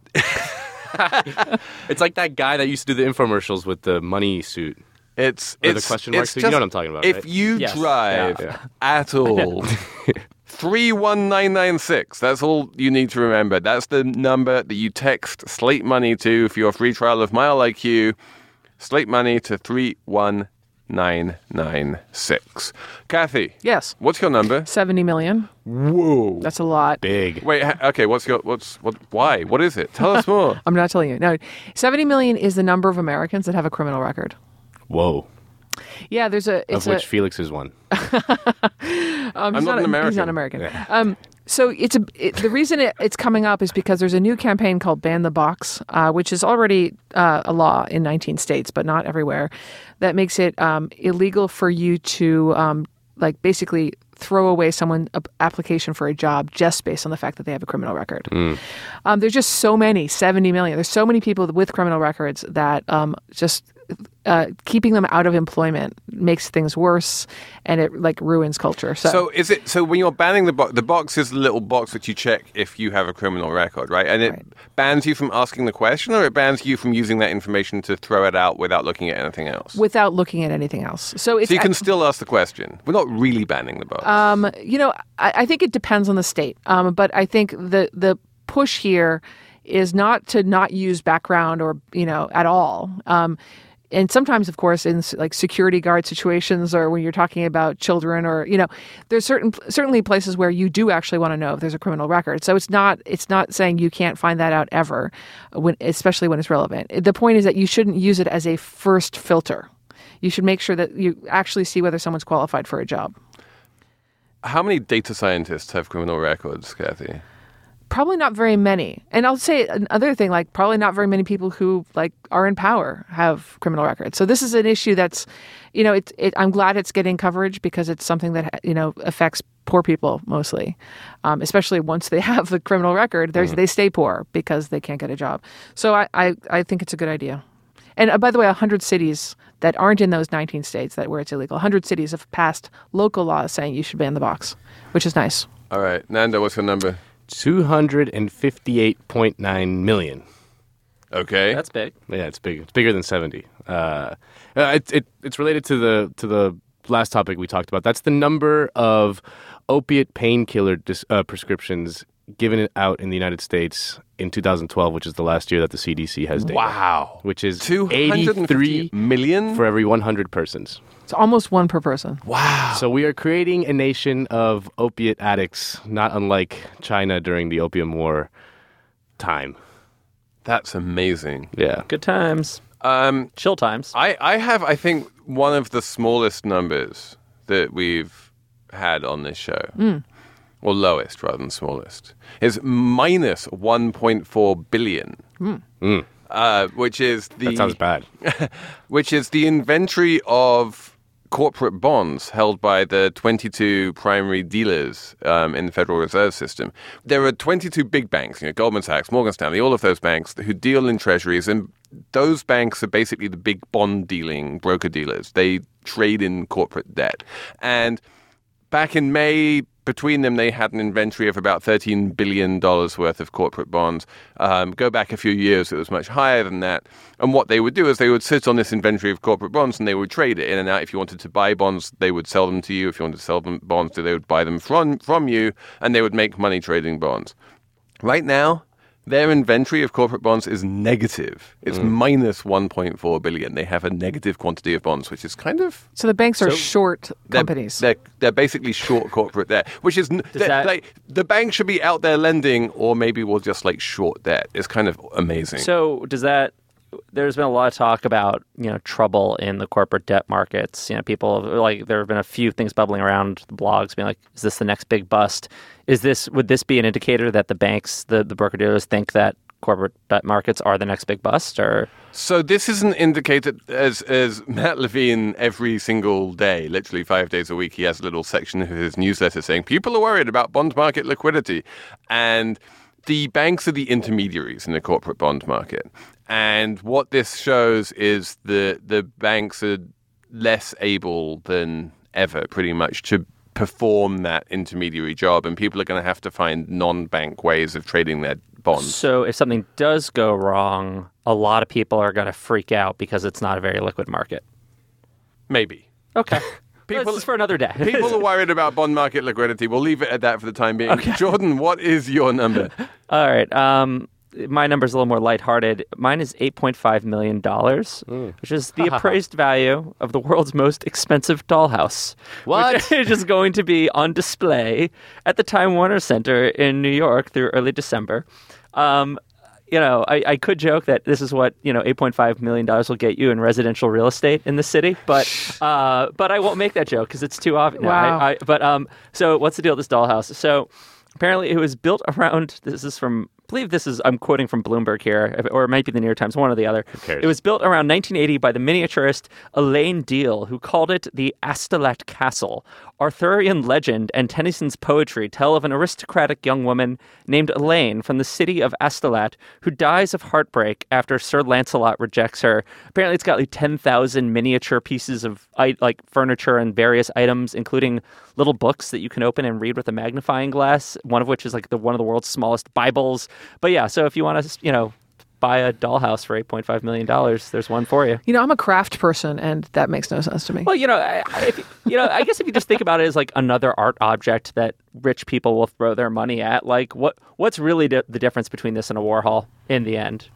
It's like that guy that used to do the infomercials with the money suit. it's Or the it's question mark it's suit. You just- know what I'm talking about, If right? you Yes. drive Yeah. at all. three one nine nine six. That's all you need to remember. That's the number that you text Slate Money to for your free trial of Mile I Q. Slate Money to three one nine nine six. Kathy. Yes. What's your number? seventy million. Whoa. That's a lot. Big. Wait, ha- okay, what's your what's what why? What is it? Tell us more. I'm not telling you. No, seventy million is the number of Americans that have a criminal record. Whoa. Yeah, there's a. It's Of which a, Felix is one. Um, I'm he's not an a- American. He's not American. Um, so it's a. It, the reason it, it's coming up is because there's a new campaign called Ban the Box, uh, which is already uh, a law in nineteen states, but not everywhere, that makes it um, illegal for you to um, like basically throw away someone's application for a job just based on the fact that they have a criminal record. Um, there's just so many, seventy million. There's so many people with criminal records that um, just uh, keeping them out of employment makes things worse, and it like ruins culture. So, So is it so when you're banning the box? The box is the little box that you check if you have a criminal record, right? And it Right. bans you from asking the question, or it bans you from using that information to throw it out without looking at anything else. without looking at anything else. So it's So you can still ask the question. We're not really banning the box. Um, you know, I, I think it depends on the state. Um, but I think the the push here is not to not use background or you know at all. Um, and sometimes, of course, in like security guard situations or when you're talking about children or you know, there's certain certainly places where you do actually want to know if there's a criminal record. So it's not it's not saying you can't find that out ever, when especially when it's relevant. The point is that you shouldn't use it as a first filter. You should make sure that you actually see whether someone's qualified for a job. How many data scientists have criminal records, Kathy? Probably not very many. And I'll say another thing, like probably not very many people who like are in power have criminal records. So this is an issue that's, you know, it, it, I'm glad it's getting coverage because it's something that, you know, affects poor people mostly, um, especially once they have the criminal record, there's, they stay poor because they can't get a job. So I, I, I think it's a good idea. And uh, by the way, one hundred cities that aren't in those nineteen states that where it's illegal, one hundred cities have passed local laws saying you should ban the box, which is nice. All right, Nando, what's your number? two hundred fifty-eight point nine million. Okay, That's big. Yeah, it's big. It's bigger than seventy. Uh, it, it, it's related to the to the last topic we talked about. That's the number of opiate painkiller dis, uh, prescriptions given out in the United States in two thousand twelve, which is the last year that the C D C has data. wow, Which is two hundred eighty-three fifty million for every one hundred persons. It's almost one per person. Wow. So we are creating a nation of opiate addicts, not unlike China during the Opium War time. That's amazing. Yeah. Good times. Um, Chill times. I, I have, I think, one of the smallest numbers that we've had on this show, mm. or lowest rather than smallest, is minus one point four billion. Mm. Mm. Uh, which is the that sounds bad. which is the inventory of corporate bonds held by the twenty-two primary dealers um, in the Federal Reserve System. There are twenty-two big banks, you know, Goldman Sachs, Morgan Stanley, all of those banks who deal in treasuries, and those banks are basically the big bond dealing broker dealers. They trade in corporate debt, and back in May, between them, they had an inventory of about thirteen billion dollars worth of corporate bonds. Um, go back a few years, it was much higher than that. And what they would do is they would sit on this inventory of corporate bonds and they would trade it in and out. If you wanted to buy bonds, they would sell them to you. If you wanted to sell them bonds, they would buy them from, from you, and they would make money trading bonds. Right now, their inventory of corporate bonds is negative. It's mm. minus one point four billion. They have a negative quantity of bonds, which is kind of... So the banks are so short they're, companies. They're, they're basically short corporate debt, which is... that, like, the bank should be out there lending, or maybe we'll just like short debt. It's kind of amazing. So does that... There's been a lot of talk about, you know, trouble in the corporate debt markets. You know, people like there have been a few things bubbling around the blogs being like, is this the next big bust? Is this would this be an indicator that the banks, the, the broker dealers think that corporate debt markets are the next big bust? Or so this is an indicator, as as Matt Levine every single day, literally five days a week, he has a little section of his newsletter saying people are worried about bond market liquidity, and the banks are the intermediaries in the corporate bond market. And what this shows is the the banks are less able than ever, pretty much, to perform that intermediary job. And people are going to have to find non-bank ways of trading their bonds. So if something does go wrong, a lot of people are going to freak out because it's not a very liquid market. Maybe. Okay. People, this is for another day. People are worried about bond market liquidity. We'll leave it at that for the time being. Okay. Jordan, what is your number? All right. Um, my number is a little more lighthearted. Mine is eight point five million dollars, mm. which is the appraised value of the world's most expensive dollhouse. What? Which is going to be on display at the Time Warner Center in New York through early December. Um, you know, I, I could joke that this is what, you know, eight point five million dollars will get you in residential real estate in the city, but uh, but I won't make that joke because it's too obvious. Wow. I, I, but um, so what's the deal with this dollhouse? So apparently it was built around, this is from, I believe this is, I'm quoting from Bloomberg here, or it might be the New York Times, one or the other. Who cares? It was built around nineteen eighty by the miniaturist Elaine Deal, who called it the Astolat Castle. Arthurian legend and Tennyson's poetry tell of an aristocratic young woman named Elaine from the city of Astolat who dies of heartbreak after Sir Lancelot rejects her. Apparently it's got like ten thousand miniature pieces of like furniture and various items, including little books that you can open and read with a magnifying glass, one of which is like the one of the world's smallest Bibles. But yeah, so if you want to, you know, buy a dollhouse for eight point five million dollars, there's one for you. You know, I'm a craft person, and that makes no sense to me. Well, you know, I, if, you know, I guess if you just think about it as like another art object that rich people will throw their money at, like what what's really di- the difference between this and a Warhol in the end?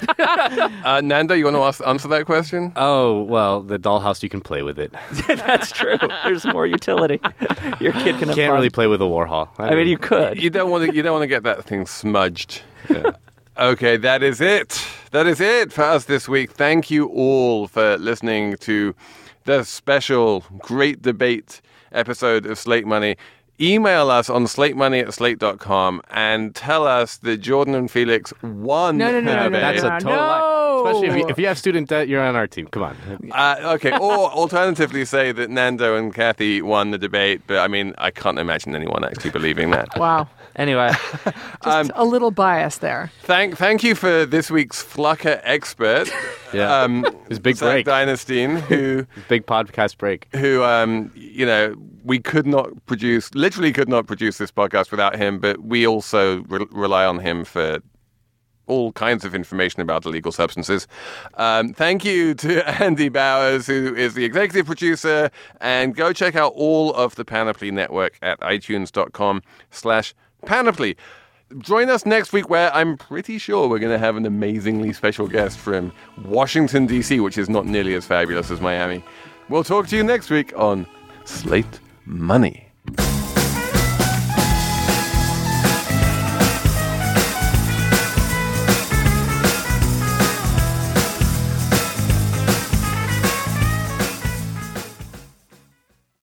uh, Nando, you want to ask, answer that question? Oh, well, the dollhouse, you can play with it. That's true. There's more utility. Your kid can have Can't fun. really play with a Warhol. I, I mean, you could. You don't want to. You don't want to get that thing smudged. Yeah. Okay, that is it. That is it for us this week. Thank you all for listening to the special Great Debate episode of Slate Money. Email us on slatemoney at slate dot com and tell us that Jordan and Felix won. No, no, no, no, no, That's no, a total no. lie. Especially if you, if you have student debt, you're on our team. Come on. Uh, okay, or alternatively say that Nando and Kathy won the debate, but I mean, I can't imagine anyone actually believing that. Wow. Anyway. Just um, a little bias there. Thank thank you for this week's Flucker expert. Yeah. Um, His big Zach break. Dynastine, who... Big podcast break. Who, um, you know, we could not produce, literally could not produce this podcast without him, but we also re- rely on him for all kinds of information about illegal substances. Um, thank you to Andy Bowers, who is the executive producer, and go check out all of the Panoply Network at itunes.com slash Panoply. Join us next week where I'm pretty sure we're going to have an amazingly special guest from Washington, D C, which is not nearly as fabulous as Miami. We'll talk to you next week on Slate Money.